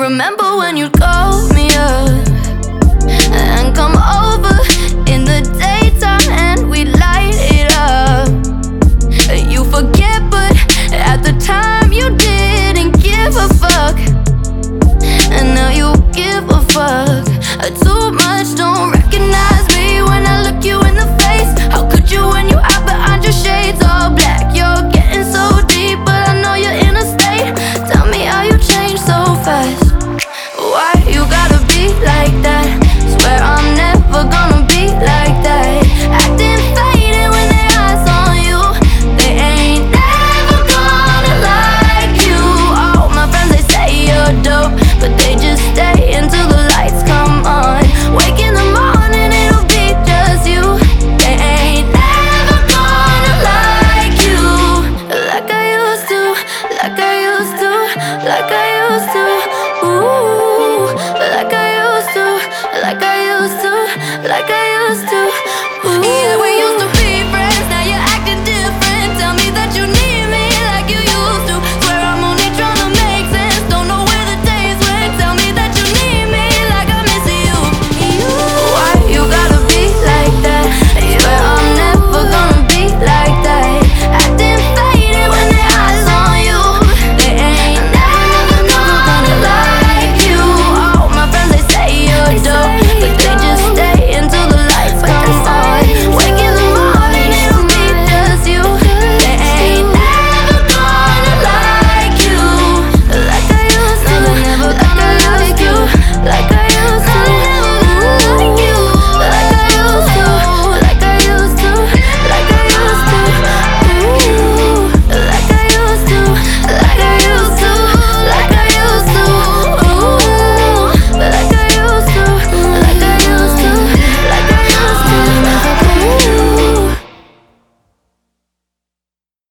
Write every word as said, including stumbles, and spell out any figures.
remember when you'd call me up and come over in the daytime and we'd light it up. You forget, but at the time you didn't give a fuck, and now you give a fuck too much. Don't recognize me when I look you in the face. How could you when you out behind your shades all black? You're getting so deep, but I know you're in a state. Tell me how you changed so fast. Why you gotta be like that? Swear I'm never gonna be like that. Acting faded when they eyes on you. They ain't never gonna like you. All my friends, they say you're dope, but they just stay until the lights come on. Wake in the morning, it'll be just you. They ain't never gonna like you like I used to, like I used to, like I used to. Ooh.